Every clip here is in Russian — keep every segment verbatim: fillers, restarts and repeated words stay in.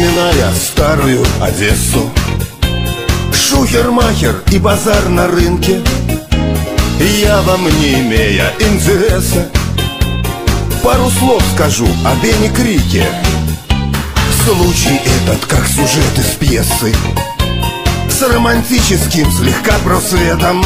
вспоминая старую Одессу, шухер-махер и базар на рынке, я вам, не имея интереса, пару слов скажу о Бене Крике. Случай этот, как сюжет из пьесы, с романтическим слегка просветом.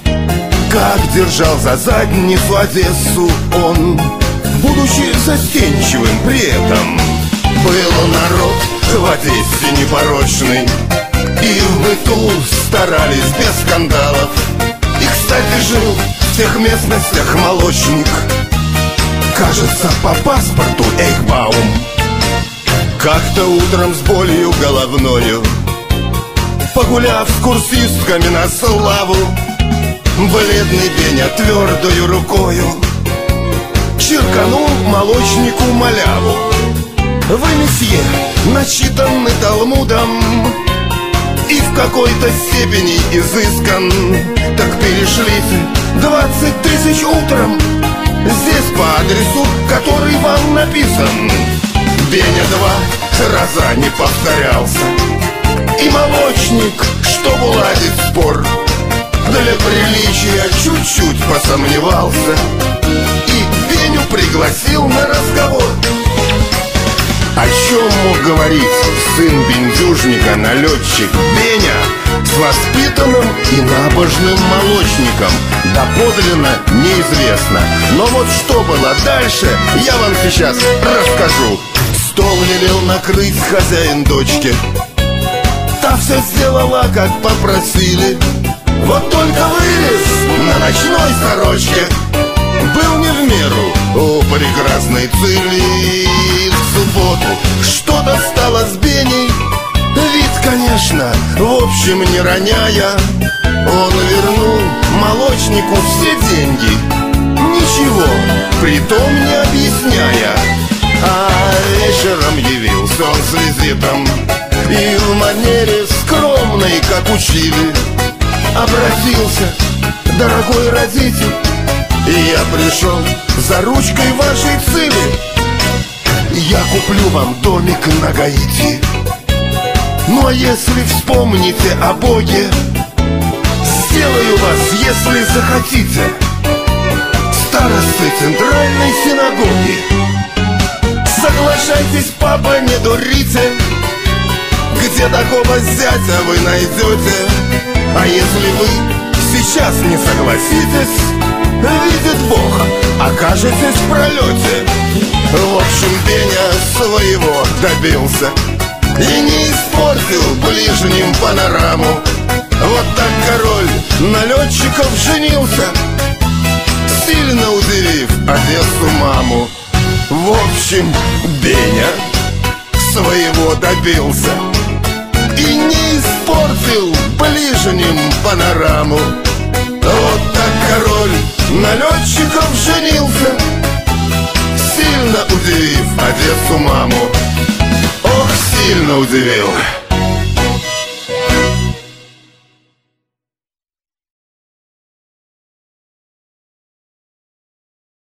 Как держал за задницу Одессу он, будучи застенчивым при этом. Был народ в Одессе непорочный, и в быту старались без скандалов. И, кстати, жил в тех местностях молочник, кажется, по паспорту Эйхбаум. Как-то утром с болью головною, погуляв с курсистками на славу, бледный Беня твердою рукою чирканул молочнику маляву. Вы, месье, начитанный Талмудом и в какой-то степени изыскан, так перешлите двадцать тысяч утром здесь по адресу, который вам написан. Беня два раза не повторялся, и молочник, чтоб уладить спор, для приличия чуть-чуть посомневался и Беню пригласил на разговор. О чем мог говорить сын бендюжника, налетчик Беня с воспитанным и набожным молочником, доподлинно неизвестно. Но вот что было дальше, я вам сейчас расскажу. Стол велел накрыть хозяин дочке, та все сделала, как попросили. Вот только вылез на ночной сорочке был не в меру у прекрасной цели. В субботу что-то стало с Беней, вид, конечно, в общем не роняя, он вернул молочнику все деньги, ничего притом не объясняя. А вечером явился он с визитом, и в манере скромной, как учили, обратился: дорогой родитель, я пришел за ручкой вашей цели. Я куплю вам домик на Гаити, ну а если вспомните о Боге, сделаю вас, если захотите, старостой центральной синагоги. Соглашайтесь, папа, не дурите, где такого зятя вы найдете. А если вы сейчас не согласитесь, видит Бог, окажетесь в пролете. В общем, Беня своего добился и не испортил ближним панораму. Вот так король на летчиков женился, сильно удивив Одессу маму. В общем, Беня своего добился и не испортил ближним панораму. Вот так король на летчиков женился, сильно удивив Одессу маму. Ох, сильно удивил.